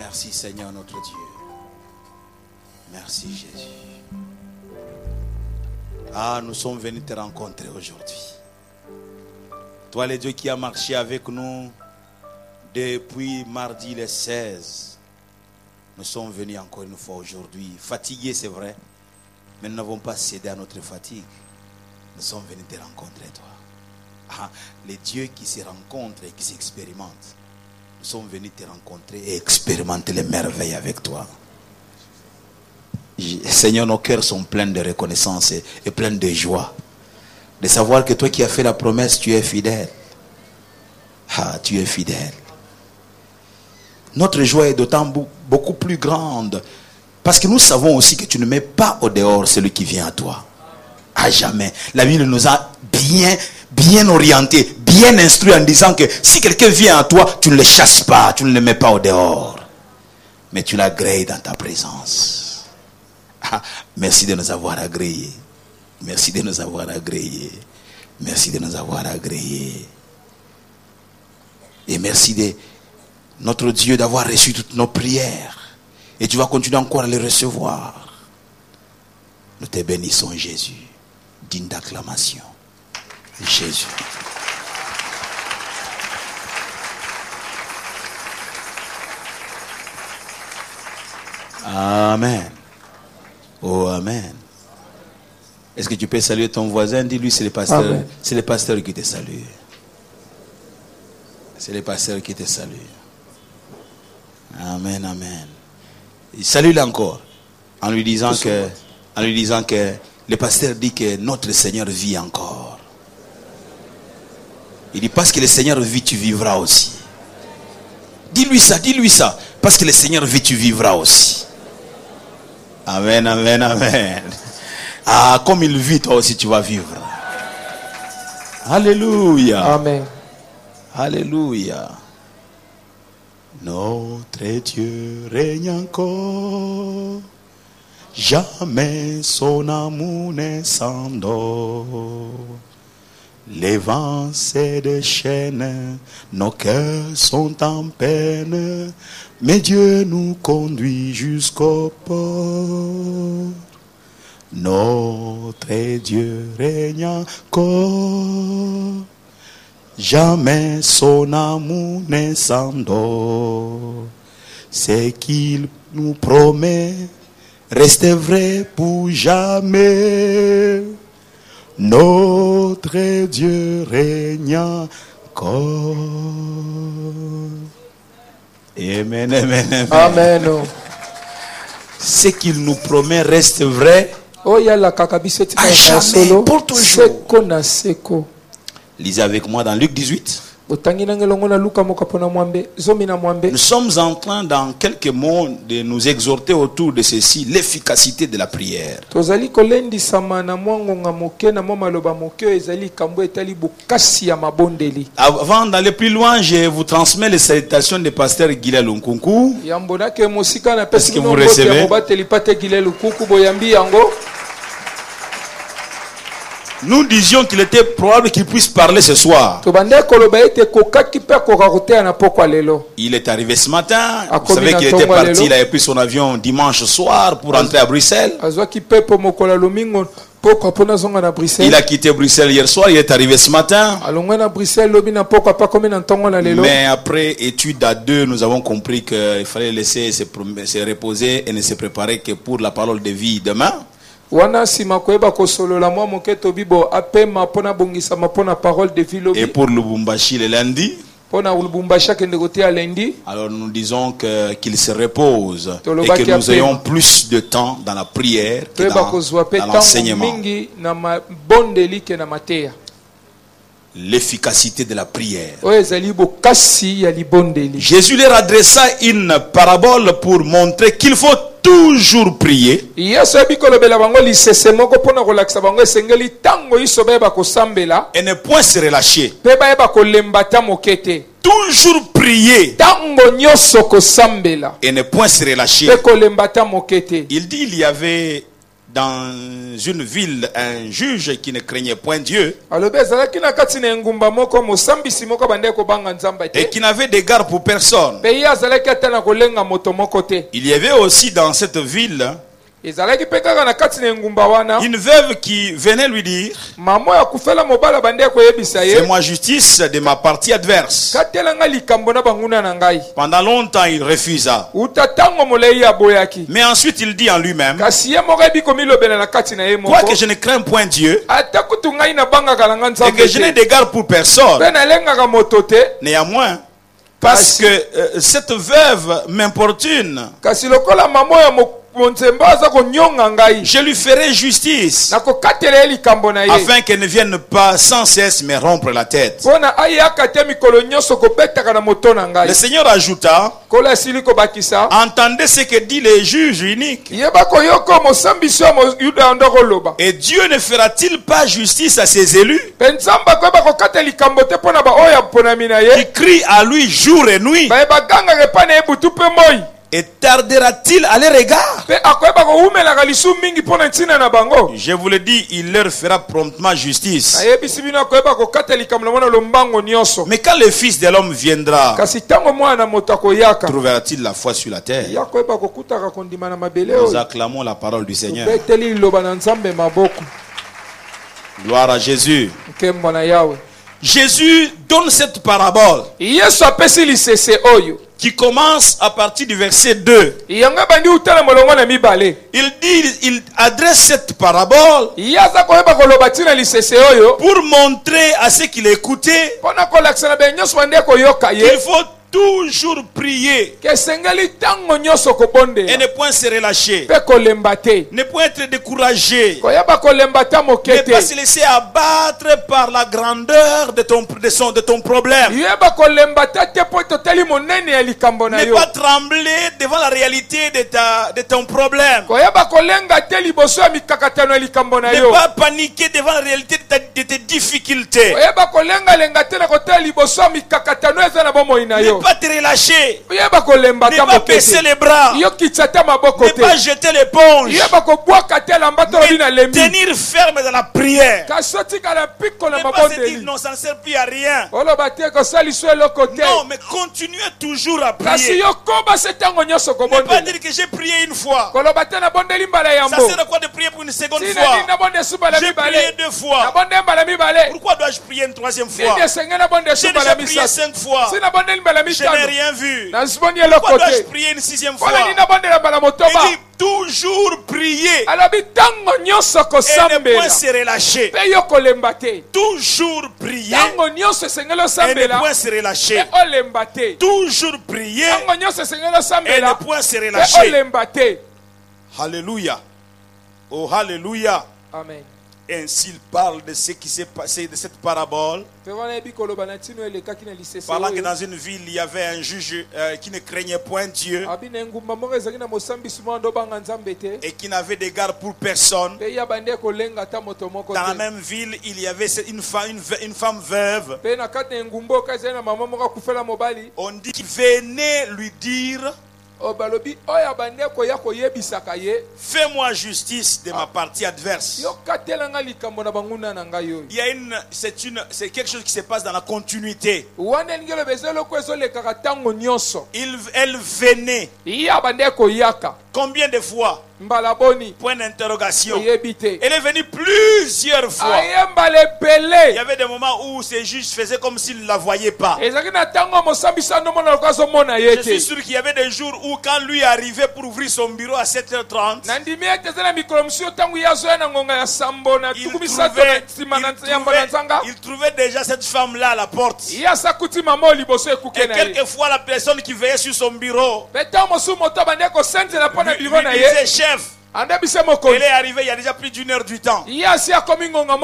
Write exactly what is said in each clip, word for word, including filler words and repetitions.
Merci Seigneur notre Dieu. Merci Jésus. Ah, nous sommes venus te rencontrer aujourd'hui. Toi le Dieu qui a marché avec nous depuis mardi le seize. Nous sommes venus encore une fois aujourd'hui. Fatigués c'est vrai, mais nous n'avons pas cédé à notre fatigue. Nous sommes venus te rencontrer toi. Ah, les dieux qui se rencontrent et qui s'expérimentent. Nous sommes venus te rencontrer et expérimenter les merveilles avec toi. Seigneur, nos cœurs sont pleins de reconnaissance et, et pleins de joie. De savoir que toi qui as fait la promesse, tu es fidèle. Ah, tu es fidèle. Notre joie est d'autant beaucoup plus grande. Parce que nous savons aussi que tu ne mets pas au dehors celui qui vient à toi. À jamais. La Bible nous a bien, bien orientés, bien instruits en disant que si quelqu'un vient à toi, tu ne le chasses pas, tu ne le mets pas au dehors. Mais tu l'agrées dans ta présence. Ah, merci de nous avoir agréés. Merci de nous avoir agréés. Merci de nous avoir agréés. Et merci de notre Dieu d'avoir reçu toutes nos prières. Et tu vas continuer encore à les recevoir. Nous te bénissons Jésus. Digne d'acclamation. Jésus. Amen. Oh, amen. Est-ce que tu peux saluer ton voisin? Dis-lui, c'est le pasteur. C'est le pasteur qui te salue. C'est le pasteur qui te salue. Amen, amen. Salue-le encore. En lui disant que, en lui disant que le pasteur dit que notre Seigneur vit encore. Il dit parce que le Seigneur vit, tu vivras aussi. Dis-lui ça, dis-lui ça. Parce que le Seigneur vit, tu vivras aussi. Amen, amen, amen. Ah, comme il vit, toi aussi tu vas vivre. Alléluia. Amen. Alléluia. Notre Dieu règne encore. Jamais son amour ne s'endort. Les vents se déchaînent, nos cœurs sont en peine, mais Dieu nous conduit jusqu'au port. Notre Dieu règne encore, jamais son amour ne s'endort. Ce qu'il nous promet reste vrai pour jamais. Notre Dieu règne encore. Amen, amen, amen. Amen. Ce qu'il nous promet reste vrai. À jamais, pour toujours. Lisez avec moi dans Luc dix-huit. Nous sommes en train dans quelques mots de nous exhorter autour de ceci, l'efficacité de la prière. Avant d'aller plus loin, je vous transmets les salutations du pasteur Guilé Lunkunku. Est-ce que vous recevez? Nous disions qu'il était probable qu'il puisse parler ce soir. Il est arrivé ce matin. Vous savez qu'il était parti, il avait pris son avion dimanche soir pour rentrer à Bruxelles. Il a quitté Bruxelles hier soir, il est arrivé ce matin. Mais après étude à deux, nous avons compris qu'il fallait laisser se, se reposer et ne se préparer que pour la parole de vie demain. Et pour Lubumbashi le lundi. Alors nous disons que, qu'il se repose et que nous ayons plus de temps dans la prière que dans, dans l'enseignement. L'efficacité de la prière. Jésus leur adressa une parabole pour montrer qu'il faut toujours prier. Et ne point se relâcher. Toujours prier. Et ne point se relâcher. Il dit il y avait dans une ville un juge qui ne craignait point Dieu et qui n'avait d'égard pour personne. Il y avait aussi dans cette ville une veuve qui venait lui dire: fais-moi justice de ma partie adverse. Pendant longtemps il refusa, mais ensuite il dit en lui-même: quoique je ne crains point Dieu et que je n'ai d'égard pour personne, néanmoins parce que euh, cette veuve m'importune, je lui ferai justice afin qu'elle ne vienne pas sans cesse me rompre la tête. Le Seigneur ajouta: entendez ce que dit le juge unique. Et Dieu ne fera-t-il pas justice à ses élus qui crient à lui jour et nuit? Et tardera-t-il à leur égard? Je vous le dis, il leur fera promptement justice. Mais quand le Fils de l'homme viendra, trouvera-t-il la foi sur la terre? Nous acclamons la parole du Seigneur. Gloire à Jésus. Jésus donne cette parabole qui commence à partir du verset deux. Il dit, il adresse cette parabole pour montrer à ceux qui l'écoutaient qu'il faut toujours prier et ne point se relâcher, ne point être découragé, ne pas se laisser abattre par la grandeur de ton, de son, de ton problème, ne pas trembler devant la réalité de, ta, de ton problème, ne pas paniquer devant la réalité de, ta, de tes difficultés, ne pas te relâcher, ne pas baisser les bras, ne pas jeter l'éponge, mais tenir ferme dans la prière, ne pas se dire non, ça ne sert plus à rien. Non, mais continuez toujours à prier. Ne pas dire que j'ai prié une fois, ça sert à quoi de prier pour une seconde fois? J'ai prié deux fois, pourquoi dois-je prier une troisième fois? J'ai déjà prié cinq fois, je n'ai rien vu, pourquoi dois-je prier une sixième fois? Il dit toujours prier et ne point se relâcher. Toujours prier et ne point se relâcher. Toujours prier et ne point se relâcher. Alléluia. Oh, alléluia. Amen. Ainsi il parle de ce qui s'est passé, de cette parabole, parlant que dans une ville il y avait un juge euh, qui ne craignait point Dieu et qui n'avait d'égard pour personne. Dans la même ville il y avait une femme, une, une femme veuve. On dit qu'il venait lui dire: fais-moi justice de ma partie adverse. Il y a une, c'est une, c'est quelque chose qui se passe dans la continuité. Il, elle venait. Combien de fois? Point d'interrogation. Elle est venue plusieurs fois. Il y avait des moments où ces juges faisaient comme s'ils ne la voyaient pas. Je suis sûr qu'il y avait des jours où quand lui arrivait pour ouvrir son bureau à sept heures trente, il trouvait, il trouvait, il trouvait déjà cette femme-là à la porte. Et quelquefois la personne qui veillait sur son bureau lui, lui disait: chef, elle est arrivée il y a déjà plus d'une heure du temps.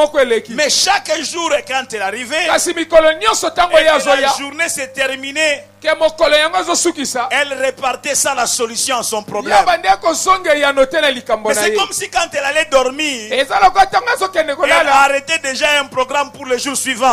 Mais chaque jour quand elle arrivait et que la journée s'est terminée, elle repartait sans la solution à son problème. Mais c'est comme si quand elle allait dormir, elle arrêtait déjà un programme pour le jour suivant.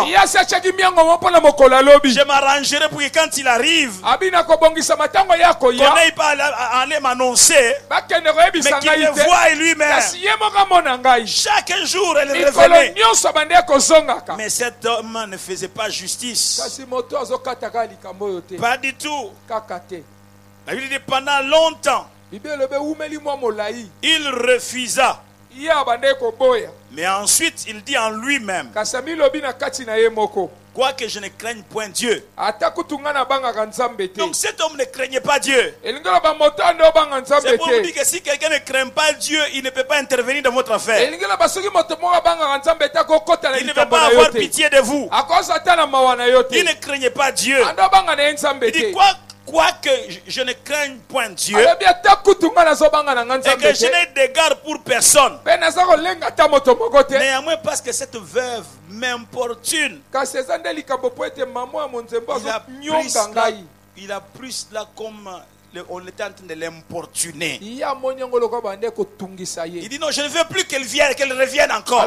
Je m'arrangerai pour que quand il arrive, qu'on n'aille pas aller m'annoncer, mais qu'il le voie lui-même. Chaque jour, elle revenait. Mais cet homme ne faisait pas justice. Pas du tout. La Bible dit pendant longtemps, il refusa. Mais ensuite, il dit en lui-même, quoique je ne craigne point Dieu. Donc cet homme ne craignait pas Dieu. C'est pour vous dire que si quelqu'un ne craint pas Dieu, il ne peut pas intervenir dans votre affaire. Il ne peut pas avoir pitié de vous. Il ne craignait pas Dieu. Il dit quoi? Quoique je ne craigne point Dieu et que je n'ai d'égard pour personne, néanmoins parce que cette veuve m'importune, il a pris cela, il a pris cela comme on était en train de l'importuner. Il dit non, je ne veux plus qu'elle vienne, qu'elle revienne encore.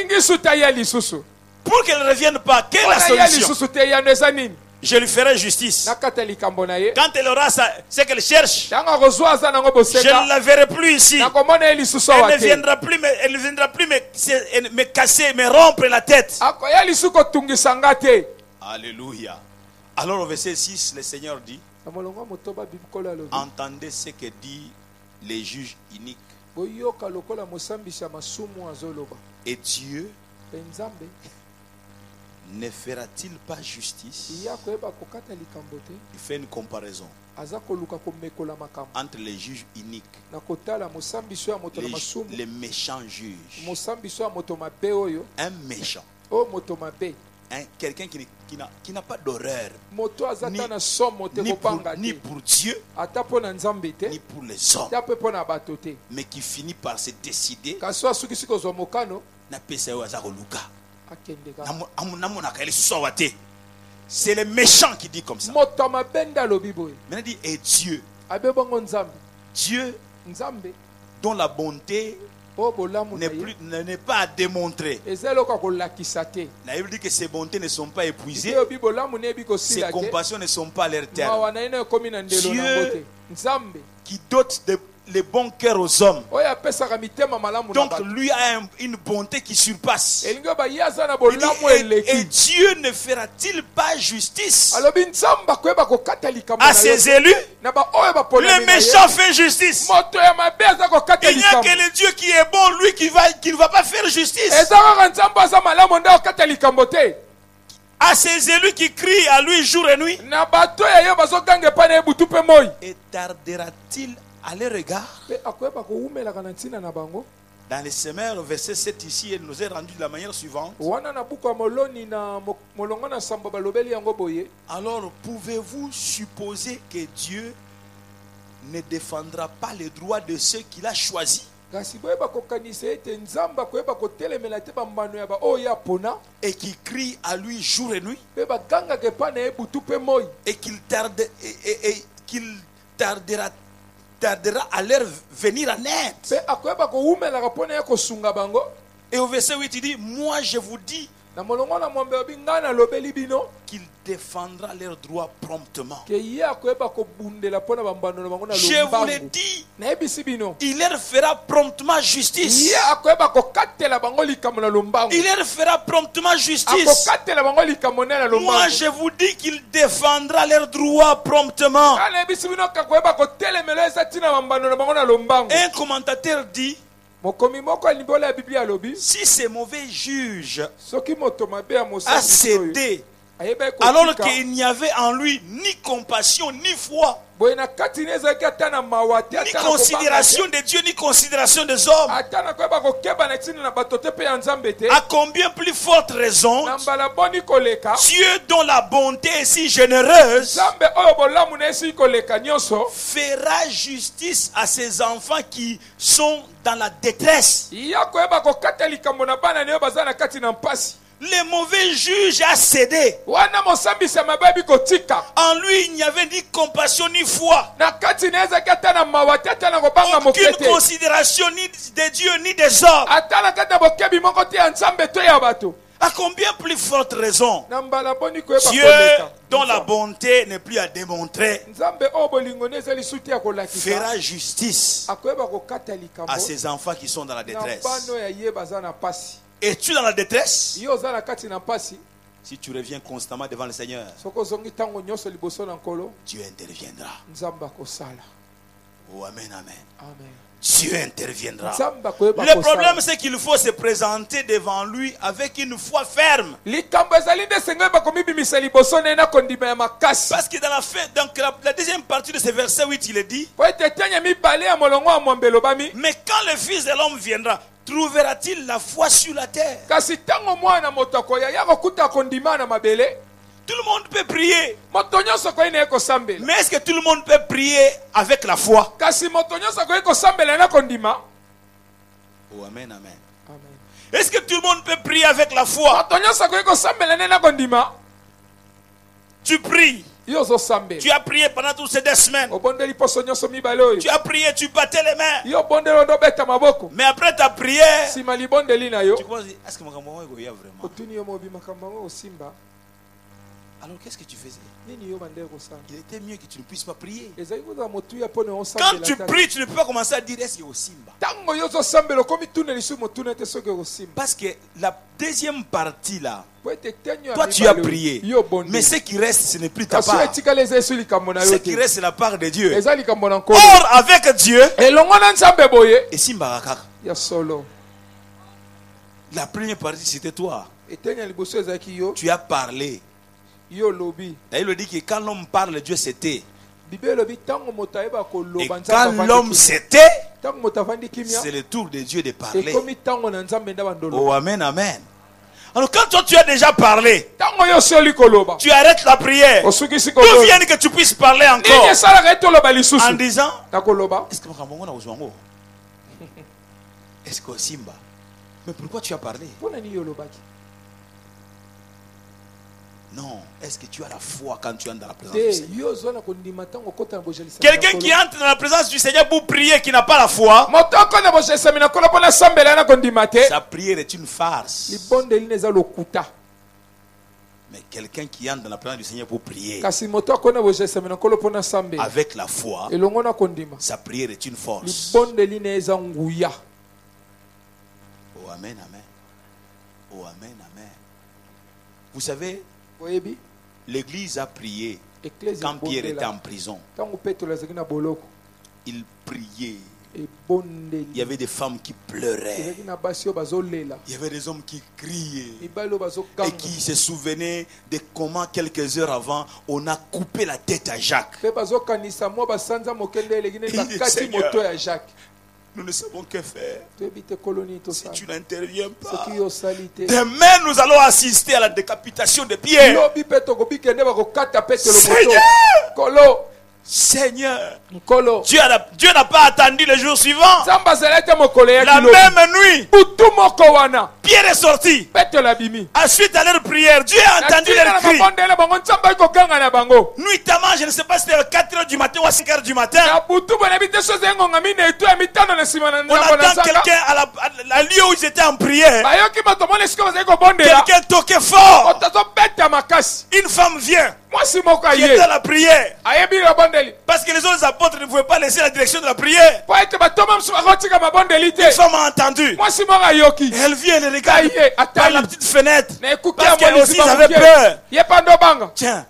Pour qu'elle ne revienne pas, quelle est la solution? Je lui ferai justice. Quand elle aura ça, ce qu'elle cherche, je ne la verrai plus ici. Elle ne viendra plus, me, elle ne viendra plus me, me casser, me rompre la tête. Alléluia. Alors au verset six, le Seigneur dit, entendez ce que dit les juges iniques. Et Dieu ne fera-t-il pas justice? Il fait une comparaison entre les juges iniques, les, les méchants juges. Un méchant, un, quelqu'un qui, qui n'a qui n'a pas d'horreur ni, ni, pour, ni pour Dieu ni pour les hommes, mais qui finit par se décider c'est le méchant qui dit comme ça. Maintenant dit et Dieu, Dieu dont la bonté n'est plus, n'est pas à démontrer. La Bible dit que ses bontés ne sont pas épuisées, ses compassions ne sont pas à leur terme. Dieu qui dote de les bons cœurs aux hommes. Donc lui a un, une bonté qui surpasse. Il dit, et, et Dieu ne fera-t-il pas justice à ses élus? Le méchant fait justice. Il n'y a que le Dieu qui est bon, lui qui, va, qui ne va pas faire justice. À ses élus qui crient à lui jour et nuit. Et tardera-t-il à leur regard? Dans les Semeurs, au verset sept ici, elle nous est rendu de la manière suivante. Alors pouvez-vous supposer que Dieu ne défendra pas les droits de ceux qu'il a choisis? Et qui crie à lui jour et nuit, et qu'il tarde, et, et, et qu'il tardera tardera à leur venir en aide. Et au verset huit il dit, moi je vous dis qu'il défendra leurs droits promptement. Je vous l'ai dit, il leur fera promptement justice. Il leur fera promptement justice. Moi je vous dis qu'il défendra leurs droits promptement. Un commentateur dit, si ces mauvais juges a cédé alors qu'il n'y avait en lui ni compassion ni foi, ni considération de Dieu, ni considération des hommes, à combien plus forte raison Dieu dont la bonté est si généreuse fera justice à ses enfants qui sont dans la détresse. le mauvais juge a cédé. wana mosambisa mababi kotika En lui, il n'y avait ni compassion ni foi. na kati neza kata na mawatata na kobanga Aucune mokete considération ni de Dieu ni des hommes. ata na kata bokebi moko te ya nzambe to ya bato À combien plus forte raison na mbala boni koyeba Dieu, koleka dont la bonté n'est plus à démontrer, nzambe oyo bolingo ne ezali suti ya kolakisa fera justice akoyeba kokata likambo à ces enfants qui sont dans la na détresse. bano ya ye baza na pasi Es-tu dans la détresse? yo oza na kati na pasi Si tu reviens constamment devant le Seigneur, soki ozongi ntango nyonso liboso na nkolo Dieu interviendra. nzambe akosala Oh, amen, amen. amen Dieu interviendra. nzambe akoyeba Le problème, kosala c'est qu'il faut se présenter devant lui avec une foi ferme. likambo ezali nde sengo yeba komibimisa liboso na ye na kondima ya makasi Parce que dans la fin, donc la, la deuxième partie de ce verset huit, il est dit, po ete tenya mibale ya molongo ya mwambe elobami mais quand le Fils de l'homme viendra, trouvera-t-il la foi sur la terre? kasi ntango mwana moto akoya ya kokuta kondima na mabele Tout le monde peut prier. moto nyonso akoyi na ye kosambela Mais est-ce que tout le monde peut prier avec la foi? kasi moto nyonso akoyi kosambela na kondima Oh, amen, amen. amen Est-ce que tout le monde peut prier avec la foi? moto nyonso akoyi kosambela ne na kondima Tu pries. yo ozosambela Tu as prié pendant toutes ces deux semaines. obondeli poso nyonso mibale oyo Tu as prié, tu battais les mains. yo obondeli ondo obeta maboko Mais après ta prière, nsima libondeli na yo tu commences à dire, est-ce que mon vraiment vraiment? otuni yo mobi makambo yango osimba Alors qu'est-ce que tu faisais? nini yo bandeli kosala Il était mieux que tu ne puisses pas prier. ezali kozala motuya mpo na Quand tu osambela pries, tu ne peux pas commencer à dire est-ce qu'il y a au Simba. ntango yo ozosambela okomi tuna lisu motuna ete soki okosimba Parce que la deuxième partie là, po ete tenyo ya toi tu as mibale oyo, prié. yo obondeli Mais ce qui reste, ce n'est plus ta kasi oyo part. etikala eza esu likambo na Ce yo qui te reste, c'est la part de Dieu. eza likambo na nkolo Or, avec Dieu, elongo na nzambe boye et Simba Rakaka, ya solo la première partie c'était toi. etenya liboso ezalaki yo Tu as parlé. yo lobi Et il le dit que quand l'homme parle, Dieu c'était. bible elobi ntango moto ayeba Et koloba quand nzambe l'homme avandi kimia. c'était, ntango moto avandi kimia c'est le tour de Dieu de parler. ekomi ntango na nzambe nde bandolo Oh, amen, amen. Alors quand toi tu as déjà parlé, ntango yo soli koloba tu arrêtes la prière. osukisi D'où koloba vient que tu puisses parler nini encore esalaka ete oloba en lisusu disant, na koloba est-ce que Makambo na Ozwango? Est-ce que Simba? Mais pourquoi tu as parlé? mpona nini yo olobaki Non. Est-ce que tu as la foi quand tu entres dans la présence du te Seigneur? yo ozwa na kondima ntango okota na bojelisami Quelqu'un qui entre dans la présence du Seigneur pour prier, qui n'a pas la foi, moto okota na bojelisami na nkolo mpo nasambela na kondima te sa prière est une farce. libondeli na eza lokuta Mais quelqu'un qui entre dans la présence du Seigneur pour prier kasi moto akoni na bojelisami na nkolo mpo nasambela avec la foi, elongo na kondima sa prière est une force. libondeli na eza nguya Oh, amen, amen. Oh, amen, amen. Vous savez, oyebi l'église a prié eklesi quand Pierre était en ebondela prison. ntango petelo azalaki na boloko Il priait. Il y ebondeli avait des femmes qui pleuraient. ezalaki na basi oyo bazolela Il y avait des hommes qui criaient. mibali oyo Et bazokanga qui se souvenaient de comment quelques heures avant, on a coupé la tête à Jacques. mpe bazokanisa mwa basanza mokende eleki nini Il dit, bakati Seigneur, moto ya jacques Nous ne savons que faire toyebi te koloni si tosala tu n'interviens pas. soki yo osali te Demain, nous allons assister à la décapitation de Pierre. lobi mpe tokobikende bakokata petelo moto Seigneur! kolo Seigneur, nkolo Dieu n'a Dieu n'a pas attendu le jour suivant. nzambe azali ete mokolo La eyaki lobi même nuit, butu moko wana Pierre est sorti. petelo abimi Ensuite, à leur prière, Dieu a entendu na leur na cri. mabondele bango nzambe ali kokanga na bango Nuitamment, je ne sais pas si c'était quatre heures du matin ou à cinq heures du matin. na butu bonayebi te so ezali ngonga mine etu ya mitano na nsima na On nzambo na attend nzanga quelqu'un à la, à la lieu où ils étaient en prière. bayoki bato mona esika bazali kobondela Quelqu'un toquait fort. moto azobeta makasi Une femme vient. mwasi moko Qui était aye à la prière. ayebi babondeli Parce que les autres apôtres ne pouvaient pas laisser la direction de la prière. po ete batoma mosusu bakotika mabondeli te Une femme a entendu. mwasi moko ayoki Et elle vient, elle regarde aye par la atali petite fenêtre. na ekuki Parce ya qu'elle molisi aussi avait bamokie peur. ye pa ndobanga Tiens,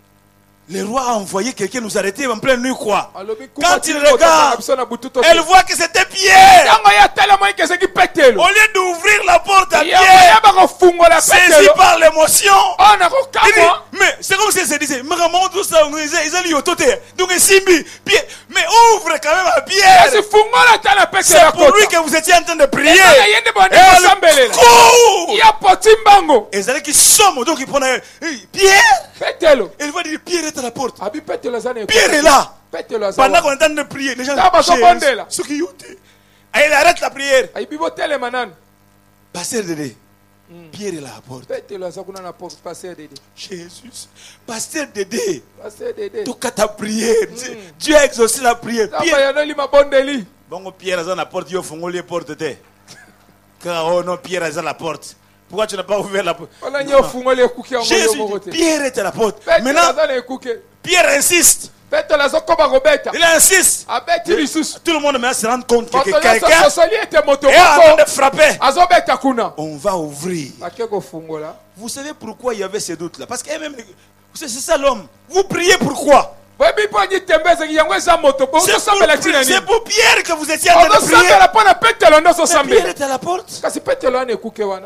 le roi a envoyé quelqu'un nous arrêter en pleine nuit, quoi. alobi Quand il regarde, biso na butu to Elle voit que c'était Pierre. ntango ye atali amoni kezeki petelo Au lieu d'ouvrir la porte à ye Pierre, yeba kofungola saisi petelo par l'émotion, oyo na il dit, kokamwa mais c'est comme si elle se disait, mais comment tout ça, ils ont yotote. Donc, Simbi, Pierre, mais ouvre quand même à Pierre. kasi fungola ata na petelo C'est pour lui akota que vous étiez en train de prier. ezala ye nde bande Elle kosambelela court. ya poti mbango Et c'est qui somme, donc il prenait Pierre. petelo Elle va dire, Pierre est à la porte. abi petelo aza na Pierre est là. petelo aza Pendant wana. qu'on est en train de prier, les gens Ah, bah, so bondela. ce qui yote. Et il arrête la prière. ayibi botelema nani Pasteur Dédé, Pierre est là à la porte. petelo aza kuna na porte pasteur Dédé. Jésus, pasteur Dédé, Pasteur Dédé. tout cas ta prière, Dieu- Dieu a exaucé la prière. Tamba Pierre, yanoli mabondeli. bon, Pierre est à la porte, il faut fongoli la porte. t'es. Car oh non, Pierre est à la porte. Pourquoi tu n'as pas ouvert la porte? Wana Non. nyo fungoli ekuki yango yo Jésus, moko dit, te. Pierre est à la porte. Petelo Maintenant, aza na ekuke. Pierre insiste. Petelo azokoma kobeta. Il insiste. Abeti lisusu. Tout le monde maintenant se rend compte que Moto nyonso quelqu'un asosoli ete moto est en train moko de frapper. azobeta kuna. On va ouvrir. Ake kofungola. Vous savez pourquoi il y avait ces doutes-là? Parce que même, c'est c'est ça l'homme. Vous priez pourquoi? Boyebi mpo nyi tembe ezaki yango eza moto. Bo C'est pour, ozosambela ntina nini? c'est pour Pierre que vous étiez en train de prier. Ozosambela mpo na Petelo nde Mais Pierre ozosambela. est à la porte. Kasi Petelo wana ekuke wana.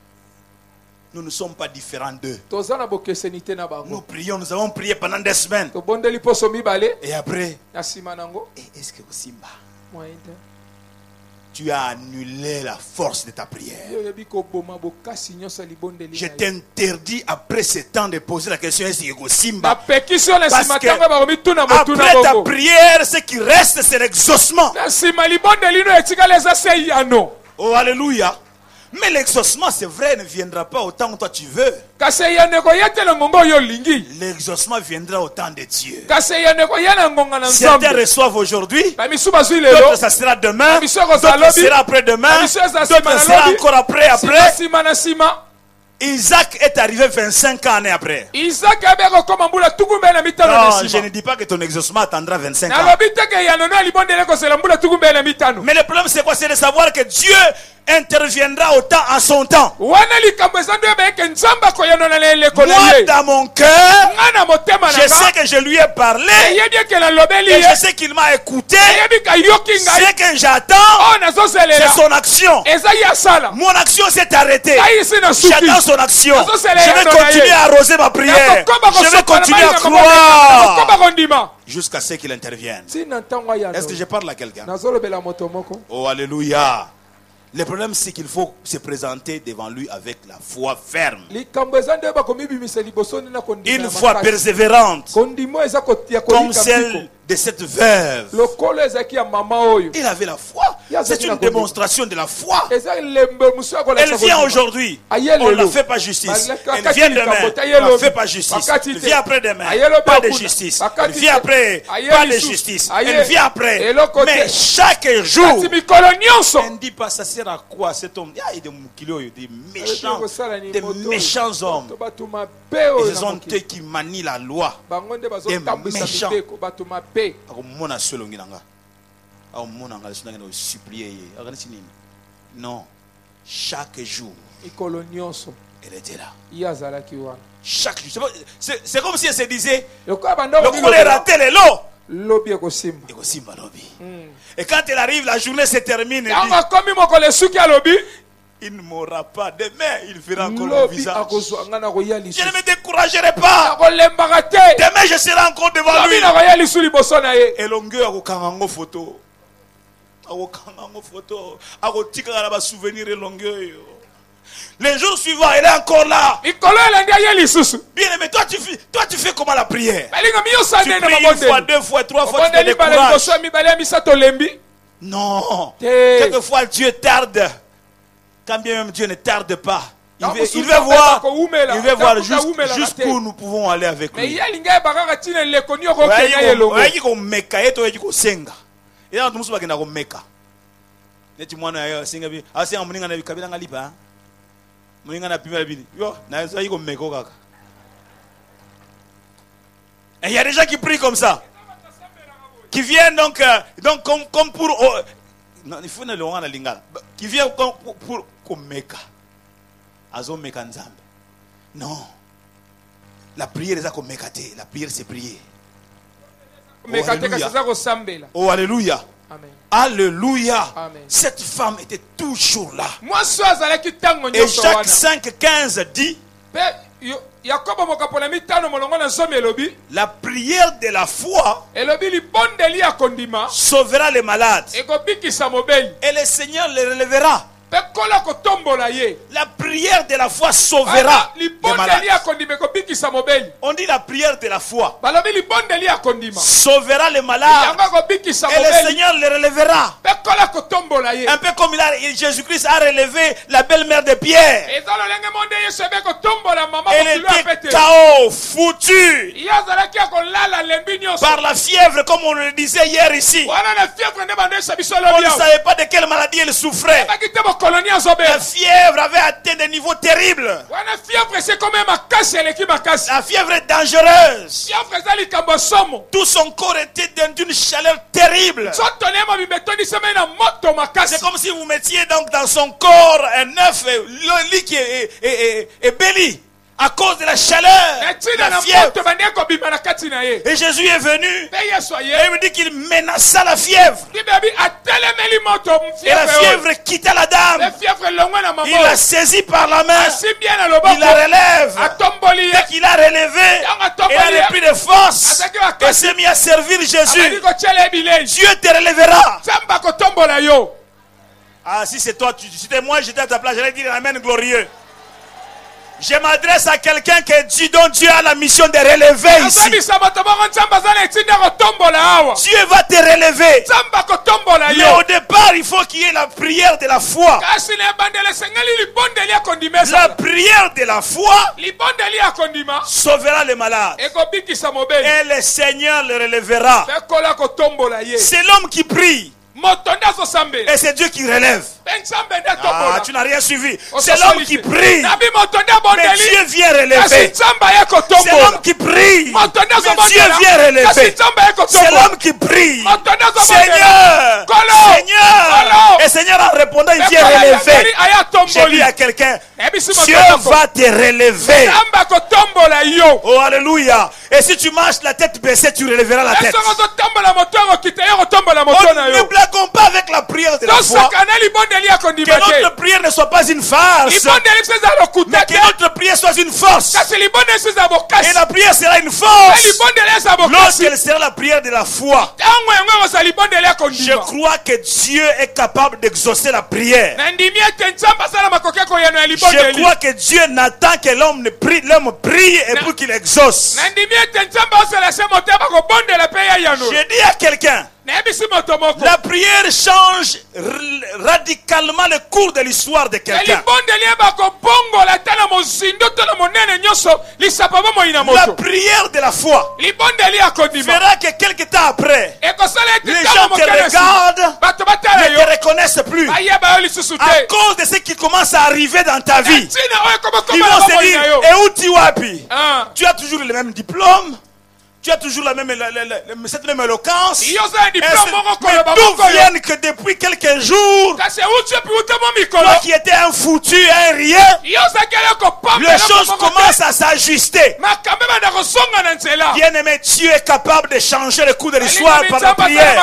Nous ne sommes pas différents d'eux. Toza na bokeseni te na Nous bango. prions, nous avons prié pendant des semaines. Tobondeli poso mibale Et après, na nsima nango. eh, est-ce que Simba, Moyen te. tu as annulé la force de ta prière? Yo yebi koboma bokasi nyonso ya libondeli Je na yo. t'interdis après ce temps de poser la question, est-ce que Na Simba? pekisi oyo na Parce nsima que ntango bakomituna motuna Après ta bongo. prière, ce qui reste, c'est l'exaucement. Na nsima libondeli no etikala eza se yano. Oh, alléluia. Mais l'exaucement, c'est vrai, ne viendra pas autant que toi tu veux. Kasi eyano ekoya te na ngonga oyo olingi. L'exaucement viendra au temps de Dieu. Kasi eyano ekoya na ngonga na Certains nzambe. reçoivent aujourd'hui, Bamisu bazwi lelo. d'autres ça sera demain, Bamisu ekozala d'autres lobi. sera après-demain, Bamisu ezala d'autres nsima na sera lobi. encore après, Sima après. nsima na nsima. Isaac est arrivé vingt-cinq ans après. Isaki abe kokoma mbula tuku mbele na mitano na Non, je ne nsima. dis pas que ton exaucement attendra vingt-cinq ans. Nalobi te ke eyano no ya libondeli ekozela mbula tuku mbele na mitano. Mais le problème c'est quoi? C'est de savoir que Dieu interviendra au temps, en son temps. Wana likambo eza ndo yebeke nzambe akoyanona na eleko na Moi, ye. dans mon cœur, Nga na motema je na sais nga. que je lui ai parlé Eyebi eke nalobeli et ye. je sais qu'il m'a écouté. Eyebi ka yoki ngai. Ce que j'attends, Oh c'est nazoselela. son action. Eza ye asala. Mon action s'est arrêtée. Ngai isi na suki. J'attends son action. Nazo sele Je vais yano na continuer ye. à arroser ma prière. Nakokoma Je vais kosopa na continuer mai à na maboko. Nakokoma croire kondima. jusqu'à ce qu'il intervienne. Tina ntango ayano. Est-ce que je parle à quelqu'un? Nazolobela moto moko. Oh, alléluia. Le problème, c'est qu'il faut se présenter devant lui avec la foi ferme. Likambo eza nde bakomibimisa liboso nde na kondima. Une ya foi makasi. persévérante, Kondimo eza ko- ya comme kolika celle mpiko. de cette veuve. Lokolo ezaki ya mama oyo. Il avait la foi. C'est une démonstration de la foi. Eza lembe musu ya kolakisa Elle vient kondima. aujourd'hui. Aye On ne lelo. la fait pas justice. Bakati Elle vient likambo, demain. taye On ne la lobi. fait pas justice. Bakati Elle te. vient après-demain. Aye lobi Pas de akuna. justice. Bakati Elle vient te. après. Aye Pas de lisu. justice. Aye. Elle vient après. Eloko te. Mais chaque jour, Kati mikolo nyonso. elle ne dit pas ça sert à quoi cet homme. Il y a des moukilo, des méchants, kosala ni des moto. méchants hommes. To bato mabe Et oyo ce na sont mokili. eux qui manient la loi. Bango nde Des bazotambwisa méchants. mibeko bato mabe. Akomona solongi nanga. Akomona nga leso nanga supplier ye. Akanisi nini? Non. Chaque jour, Mikolo nyonso. elle était là. Ye azalaki wana. Chaque jour. C'est pas- C'est c'est comme si elle se disait, Lokola bandako le colère a raté les lots. lobi ekosimba. Et aussi Malobi. Et quand elle arrive, la journée se termine. Elle Ntango dit, akomi mokolo esuki alobi. il ne m'aura pas. Demain, il fera encore mon Lobi visage. akozwa nga nakoya Je ne lisu. me découragerai pas. Nakolembaka te. Demain, je serai encore devant Lobi lui. nakoya lisu liboso na ye. Et longueur, akokanga photo. Akokanga photo. Akotika na ba souvenir et longueur. Les jours suivants, elle est encore là. Mikolo elandi aye lisusu. Bien aimé, toi tu fais, toi tu fais comment la prière? Balinga Tu miyosane na pries une fois, mabondeli. deux fois, trois fois, tu te Mabondeli bale décourages. liboso ya mibale ya misato lembi. Non. Te. Quelquefois, Dieu tarde. Quand bien même Dieu ne tarde pas. Il Quand veut, vous il souffrez, veut voir, vous oumela. il veut Quand voir vous juste- oumela, jusqu'où nous pouvons aller avec Mais lui. ye alinga yebaka kaka ntina eleko ni okokenya ye elongo. oyaki komeka ye to oyaki kosenga ye na mosusu bakenda komeka neti mwana yayo asenga bi asenga moninga na bikabelanga lipa moninga na pimela bini yo nazali komeka o kaka. Et il y a des gens qui prient comme ça, qui viennent donc, euh, donc comme, comme pour oh, non, il faut ne le voir dans lingala qui viennent comme pour, pour komeka azo meka nzambe. Non, la prière est à komeka te, la prière c'est prier. Meka te kasi eza kosambela. Oh alléluia. Amen. Alléluia. Amen. Cette femme était toujours là. Mwasi oyo azalaki ntango Et nyonso Jacques wana. cinq quinze dit, Mpe yo- yakobo mokapo na mitano molongo na nzomi elobi la prière de la foi elobi libondeli ya kondima sauvera les malades ekobikisa mobeli et le Seigneur les relèvera. pekola kotombola ye. La prière de la foi sauvera les malades. On dit la prière de la foi sauvera les malades et le Seigneur les relèvera. Un peu comme il a, Jésus-Christ a relevé la belle-mère de Pierre. Elle était K O, foutue par la fièvre, comme on le disait hier ici. On ne savait pas de quelle maladie elle souffrait. La fièvre avait atteint des niveaux terribles. La fièvre est dangereuse. Tout son corps était d'une chaleur terrible. C'est comme si vous mettiez donc dans son corps un œuf, le lit qui est, est, est, est béli à cause de la chaleur, la fièvre. Et Jésus est venu et il me dit qu'il menaça la fièvre. Et la fièvre quitta la dame. Il la saisit par la main. Il la relève. Dès qu'il a relevé, il a repris de force et s'est mis à servir Jésus. Dieu te relèvera. Ah, si c'est toi, si c'était moi, j'étais à ta place, j'allais dire amen glorieux. Je m'adresse à quelqu'un qui dit dont Dieu a la mission de relever ici. Dieu va te relever. Mais au départ, il faut qu'il y ait la prière de la foi. La prière de la foi sauvera les malades. Et le Seigneur le relèvera. C'est l'homme qui prie. Et c'est Dieu qui relève. Ah, tu n'as rien suivi. C'est l'homme qui prie. Mais Dieu vient relever. C'est l'homme qui prie. Mais Dieu vient relever. C'est l'homme qui prie. Seigneur, Seigneur. Et Seigneur en répondant, il vient relever. J'ai dit à quelqu'un, Dieu va te relever. Oh, alléluia. Et si tu marches la tête baissée, tu relèveras la tête. On ne blaguons pas avec la prière de la foi. Que notre prière ne soit pas une farce, mais que notre prière soit une force. Et la prière sera une force lorsqu'elle sera la prière de la foi. Je crois que Dieu est capable d'exaucer la prière. Je crois que Dieu n'attend que l'homme prie, l'homme prie et pour qu'il exauce. Je dis à quelqu'un, la prière change radicalement le cours de l'histoire de quelqu'un. La prière de la foi fera que quelque temps après, les gens te regardent, ne te reconnaissent plus à cause de ce qui commence à arriver dans ta vie. Ils vont se dire, et où tu wapi? Tu as toujours le même diplôme. Tu as toujours la même, la, la, la, cette même éloquence. Mais d'où viennent que depuis quelques jours, toi qui étais un foutu, un rien, les choses commencent à s'ajuster. Bien-aimé, Dieu est capable de changer le cours de l'histoire par la prière.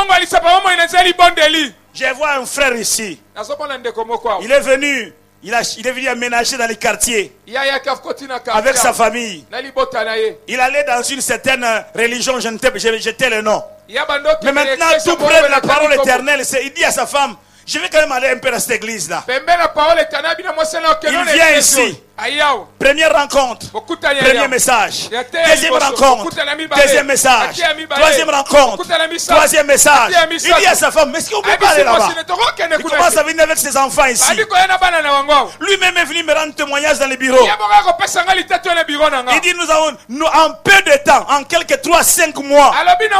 Je vois un frère ici. Il est venu. Il, a, il est venu aménager dans les quartiers avec sa famille. Il allait dans une certaine religion, je jetais le nom. Mais maintenant, tout près de la parole éternelle, il dit à sa femme, je vais quand même aller un peu dans cette église-là. Il vient ici. Première rencontre, premier message. Deuxième rencontre, deuxième message. Troisième rencontre, troisième message. Il dit à sa femme, mais est-ce qu'on peut pas aller là-bas? Il commence à venir avec ses enfants ici. Lui-même est venu me rendre témoignage dans les bureaux. Il dit, nous avons, nous, en peu de temps, en quelques trois, cinq mois,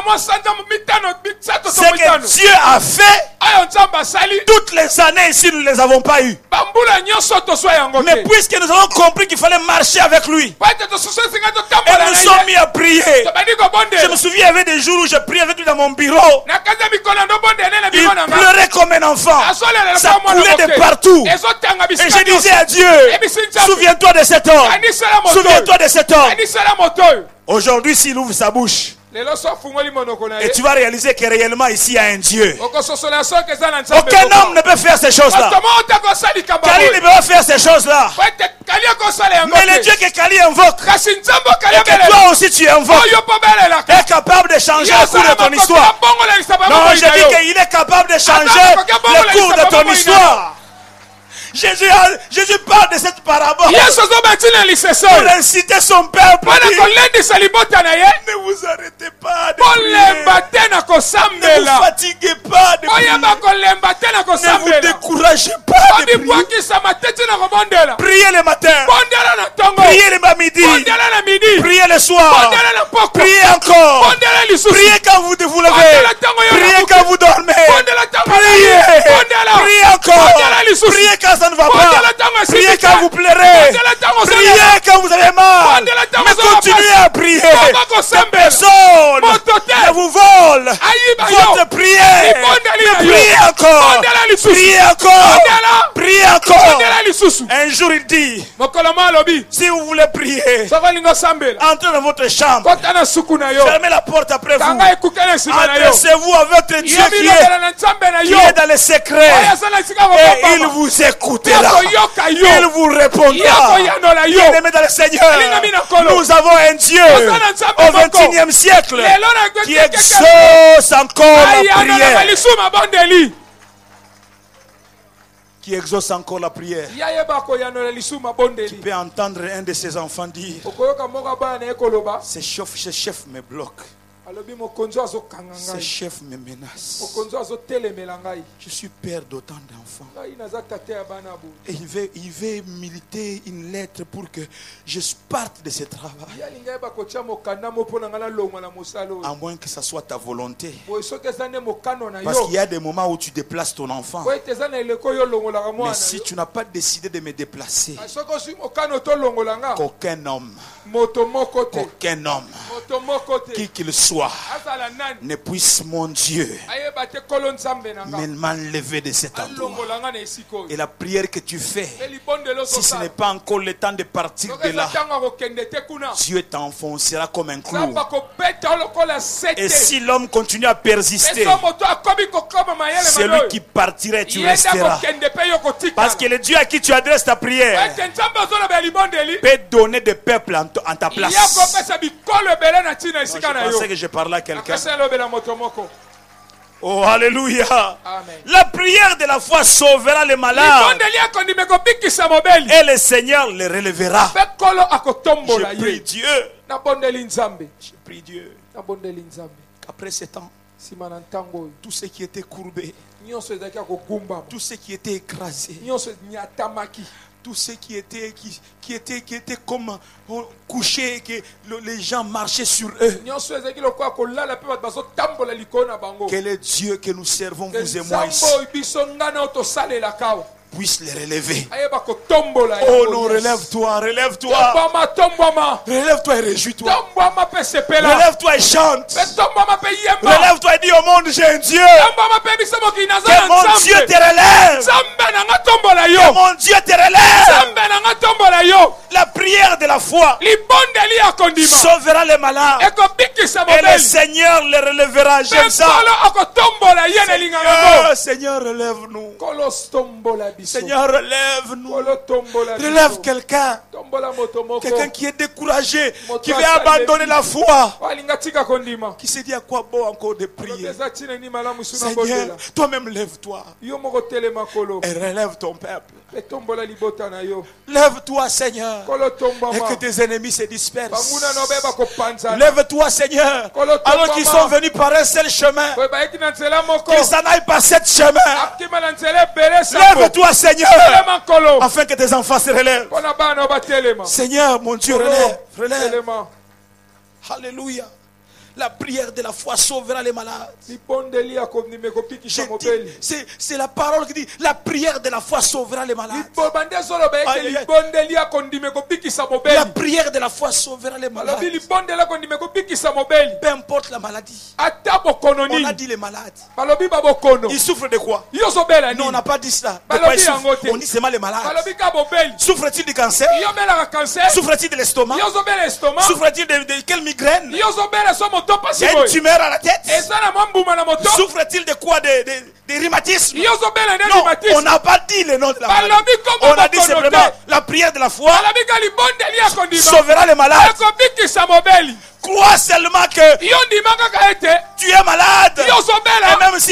ce que Dieu a fait, toutes les années ici, nous ne les avons pas eu. Mais puisque nous avons compris qu'il fallait marcher avec lui, et nous nous sommes mis à prier. Je me souviens, il y avait des jours où je priais avec lui dans mon bureau. Il pleurait comme un enfant. Ça coulait de partout. Et je disais à Dieu, souviens-toi de cet homme. Souviens-toi de cet homme. Aujourd'hui, s'il ouvre sa bouche, et tu vas réaliser que réellement ici il y a un Dieu. Aucun homme ne peut faire ces choses-là. Kali ne peut pas faire ces choses-là. Mais le Dieu que Kali invoque, et que toi aussi tu invoques, est capable de changer le cours de ton histoire. Non, je dis qu'il est capable de changer le cours de ton histoire. Jésus, a, Jésus parle de cette parabole yesu azoba ntina liseso pour inciter son peuple. mpona kolendisa libota na ye Ne vous arrêtez pas de prier. kolemba te na Ne vous kosambela fatiguez pas de prier. oyeba kolemba te na Ne vous kosambela découragez pas de prier. obibwakisama te ntina kobondela Priez le matin. bondela na ntongo Priez le midi. bondela na midi Priez le soir. bondela na poko Priez encore. bondela lisusu Priez quand vous vous levez. bondela ntango yo Priez nabuki. quand vous dormez. bondela ntango Priez. bondela Priez encore. bondela lisusu Priez quand ça ne va bondela pas. ntango Priez esili quand te. vous pleurez. bondela ntango Priez quand vous avez mal. Bondela ntango Mais ozala continuez pasi. à prier. Baba kosambela. Personne Moto te. ne vous vole ayiba votre yo prière. Libondeli na Mais yo. priez encore. Bondela lisusu. Priez encore. Bondela. Priez encore. bondela lisusu Un jour il dit, mokolo mo alobi si vous voulez prier, soko olingi osambela entrez dans votre chambre. kota na suku na yo Fermez la porte après vous. kanga ekuke na nsima na yo Adressez-vous à votre Dieu yobi qui lobela est, na nzambe na qui yo est dans les secrets. oyo aza na esika Et il kokombama vous écoutera. yakoyoka Il yo vous répondra. yakoyanola yo Bien-aimés dans le Seigneur, Lingami na kolo. nous avons un Dieu Oza na nzambe au moko. vingt et unième siècle lelo na qui exauce encore la ayanola prière. balisu mabondeli Qui exauce encore la prière. yayeba koyanola lisu Tu mabondeli peux entendre un de ses enfants dire, okoyoka moko abana na ye koloba ce chef, ce chef me bloque. alobi mokonzi azokanga Ce ngai chef me menace. mokonzi azotelemela ngai Je suis père d'autant d'enfants. ngai naza tate ya bana boye Et il veut, il veut militer une lettre pour que je parte de ce travail. ye alingi ayeba kotia mokanda mo mpo na ngai nalongwa na mosala À oyo moins que ce soit ta volonté. boye soki eza nde mokano na Parce yo qu'il y a des moments où tu déplaces ton enfant. po ete eza na eleko oyo olongolaka Mais mwana si yo tu n'as pas décidé de me déplacer, Kasi soki ozwi mokano tolongola nga qu'aucun homme, moto moko te qu'aucun homme, moto moko te qui qu'il soit, azala nani ne puisse, mon Dieu, ayeba te kolo nzambe na nga me- m'enlever de cet endroit. alongola nga na esika oyo Et la prière que tu fais, mpe libondelo si ce n'est ozosala pas encore le temps de partir soki de eza là, ntango akokende te kuna Dieu t'enfoncera comme un clou. nzambe akobeta lokola Et sete si l'homme continue à persister, eso moto akomi kokoma mayele c'est lui manoyo qui partira et tu ye nde resteras. akokende mpe yo Parce que kotikala le Dieu à qui tu adresses ta prière ete nzambe ozoloba ya libondeli peut donner des peuples en, en ta place. ye akopesa bikolo ebele na ntina Moi, esika je na yo pensais que je parlais à quelqu'un. akasa elobela moto moko Oh, alléluia. amen La prière de la foi sauvera les malades libondeli akondima ekobikisa mobeli et le Seigneur les relèvera. mpe kolo akotombola Je prie ye Dieu. nabondeli nzambe Je prie Dieu. nabondeli nzambe Après ce temps, nsima na ntango oyo tous ceux qui étaient courbés, nyonso ezalaki ya kogumbama tous ceux qui étaient écrasés, nyonso nyatamaki tous ceux qui étaient, qui, qui étaient, qui étaient comme oh, couchés, que le- les gens marchaient sur eux. nyonso ezalaki lokola kolala mpe bato bazotambola likolo na bango Que le Dieu que nous servons, Ke vous et moi nzambe ici, oyo biso ngai na oyo tosalelaka awa puisse les relever. ayeba kotombola Oh non, relève-toi, relève-toi. tombwama tombwama Relève-toi et réjouis-toi. tombwama mpe sepela Relève-toi et chante. mpe tombwama mpe yemba Relève-toi et dis au monde, j'ai un Dieu. tombwama mpe biso mokili naza Que na mon Dieu te nzambe relève. nzambe na nga tombola Que yo mon Dieu te relève. nzambe na nga tombola yo La prière de la foi libondeli ya kondima sauvera les malades. ekobikisa Et le mobeli Seigneur les relèvera. J'aime mpe ça. kolo akotombola ye na elingaka ngo Oh, Seigneur, relève-nous. kolo tombola biso Seigneur, relève-nous. kolo tombola Relève biso quelqu'un. tombola moto moko Quelqu'un qui est découragé, Moto qui veut asali abandonner la foi, oyo alinga tika kondima qui se dit à quoi bon encore de alobi prier. eza ntina nini malamu suna Seigneur, bondela toi-même lève-toi yo moko telema kolo et relève ton peuple. mpe tombola libota na yo Lève-toi, Seigneur, kolo et tombwama que tes ennemis se dispersent. banguna na obeba kopanzana Lève-toi, Seigneur, alors qu'ils sont venus par un seul chemin, oyo bayeki na nzela moko qu'ils s'en aillent par sept chemins. akima na nzela ebele sako Lève-toi, Seigneur, telema kolo afin que tes enfants se relèvent. mpo na bana batelema Seigneur, mon Dieu, relève, relève. telema Alléluia. La prière de la foi sauvera les malades. libondeli ya kondima ekobikisa Je dis, mobeli C'est c'est la parole qui dit la prière de la foi sauvera les malades. bande ezoloba ete Aïe, aïe. libondeli ya kondima ekobikisa La mobeli prière de la foi sauvera les alobi malades. libondeli ya kondima ekobikisa mobeli Peu importe la maladie. ata bokono On a nini dit les malades. balobi babokono Ils souffrent de quoi? yo ozobela Non, on nini n'a pas dit cela. De Bah, quoi ils l'objet, souffrent? en côté. On dit seulement les malades. balobi ka bobeli Souffre-t-il du cancer? yo obelaka cancer Souffre-t-il de l'estomac? yo ozobela estomac Souffre-t-il de, de quelle migraine? yo ozobela so moto Il y pasi a une boye tumeur à la tête? eza na mwa mbuma na moto Souffre-t-il de quoi? De, de, de rhumatisme? yo ozobela nde Non, on limatisme n'a pas dit le nom de la maladie. balobi On kombo a dit bokono simplement te la prière de la foi balobi ka libondeli ya kondima sauvera les malades. ekobikisa mobeli Crois seulement que yo ndima kaka ete tu es malade. yo ozobela Et même si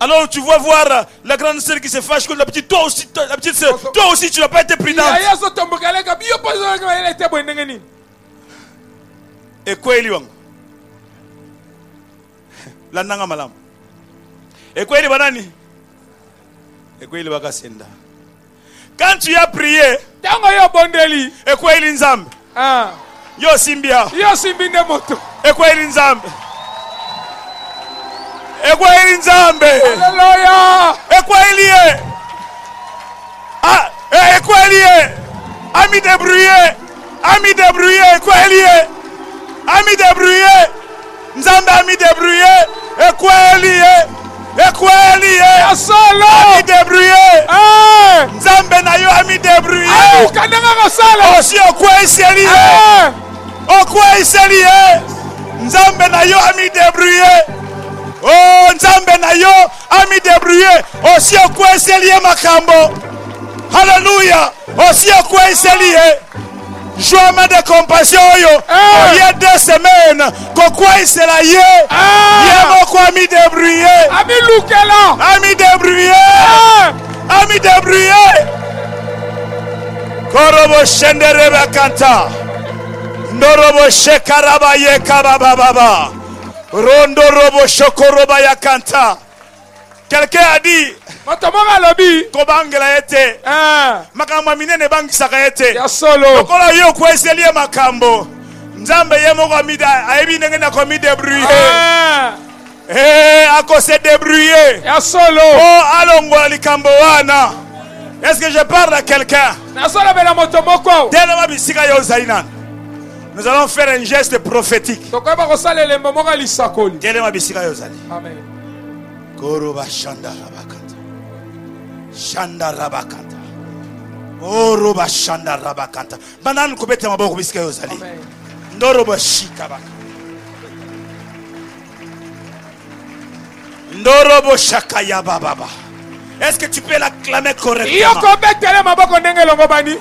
Alors tu vas voir la grande sœur qui se fâche contre la petite. Toi aussi, toi, la petite sœur, toi aussi tu n'as pas été prudente. Et quoi il y a? La nanga malam. Et quoi il y a banani? Et quoi il y a bakasenda? Quand tu as prié, et quoi il y a nzambe? Yo simbia. Yo simbinde moto. Et quoi il y a nzambe? Et quoi il y a nzambe? Alléluia. Et quoi il y a? Ah, et quoi il y a? Ami débrouillé. Ami débrouillé. Et quoi il y a? Ami débrouillé. Nzambe ami débrouillé. Et quoi il y a? Et quoi il y a? Ami débrouillé. Nzambe na yo ami débrouillé. Aussi au quoi il s'est lié. Au quoi il s'est lié. Nzambe na yo ami débrouillé. Oh Nzambe na yo ami débrouillé. Aussi au quoi il s'est lié makambo. Alléluia. Aussi au quoi il s'est lié. Joie de compassion yo. Il y a deux semaines. Quoi il s'est lié. Il y a mon quoi ami débrouillé. Ami Loukela. Ami débrouillé. Ami débrouillé. Korobo shendereba kanta. Ndorobo shekaraba ye kababa. Rondo robo shokoroba ya kanta. Quelqu'un a dit Matamora lobi kobangela ete. Ah. Makambo minene bangisaka ete. Ya solo. Lokola yo kweselie makambo. Nzambe ye moko amida ayebi ndenge na komi débrouiller. Ah. Eh ako se débrouiller. Ya solo. Oh alongola likambo wana. Est-ce que je parle à quelqu'un? Na solo bela motomoko. Tellement bisika yo zainan. Nous allons faire un geste prophétique. Tokoba kosala elembo moko lisakoli. Tellement bisika yo zali. Amen. Koroba shanda rabakanta. Shanda rabakanta. Oroba shanda rabakanta. Banan kubete maboko bisika yo zali. Amen. Ndoroba shikabaka. Ndorobo shakaya baba. Est-ce que tu peux l'acclamer correctement? Yoko betele maboko ndenge longo bani.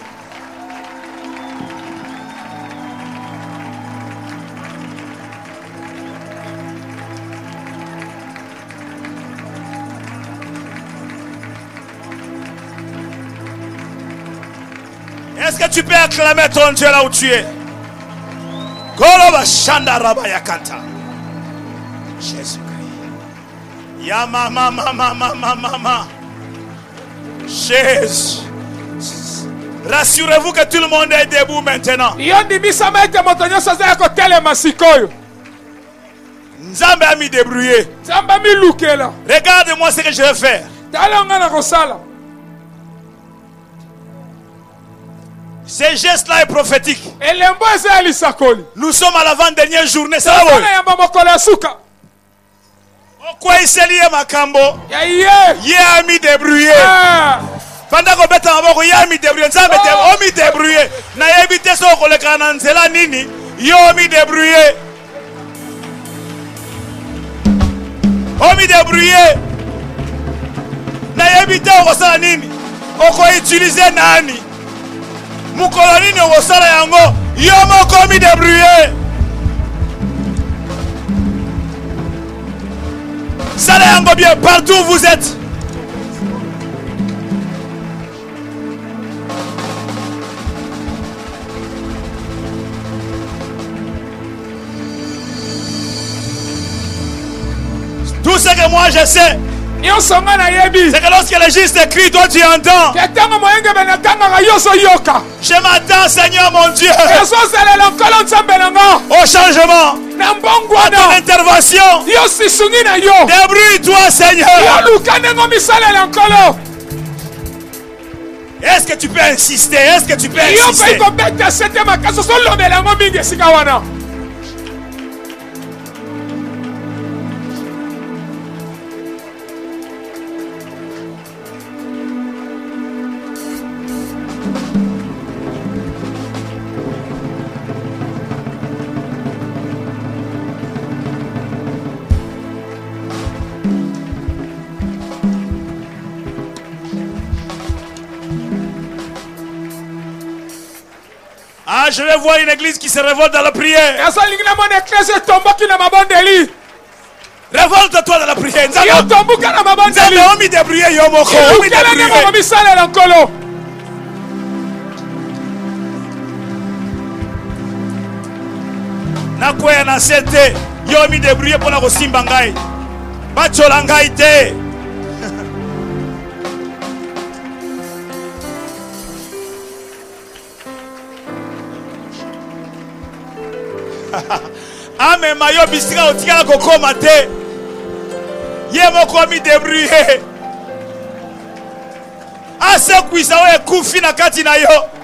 Est-ce que tu peux acclamer ton Dieu là où tu es? Koloba shanda rabaya kanta. Jésus-Christ. Ya mama mama mama mama. Jésus. Rassurez-vous que tout le monde est debout maintenant. Yondi misama ete motonyo saza yako tele masikoyo. Nzambe a mis débrouillé. Nzambe mi lukela. Regarde-moi ce que je vais faire. Talonga na kosala. Ce geste-là est prophétique. Elembo eza lisakoli. Nous sommes à l'avant-dernière journée. Ça va? Sana yamba mokolo suka. Pourquoi il s'est lié makambo? Ya ye. Ye a mis débrouillé. Ah. Pendant qu'on bête en bas, il a mis débrouillé. Nzambe a mis débrouillé. Na évité ça ko le kananzela nini? Yo mi débrouillé. O mi débrouillé. Na évité ko ça nini? O ko utiliser nani? Mukolo nini ko sala yango? Yo moko mi débrouillé. Sala yango bien partout où vous êtes. Tout ce que moi je sais, c'est que lorsque le juste crie, toi tu entends. Je m'attends, Seigneur mon Dieu, au changement, à ton intervention. Débrouille-toi, Seigneur. Est-ce que tu peux insister? Est-ce que tu peux insister? Ah, je vais voir une église qui se révolte dans la prière. Révolte-toi dans la prière. Yo tombuka na mabandeli. Nzambe omi débrouiller yo moko. Omi Kelenge moko débrouiller. misalela nkolo. Na kwea na sete yo omi débrouiller pona kosimba ngai. Bachola ngai te. Amen mayo bisika otikala kokoma te. Ye moko mi débrouiller. Ase kuisa we kufi na kati na yo.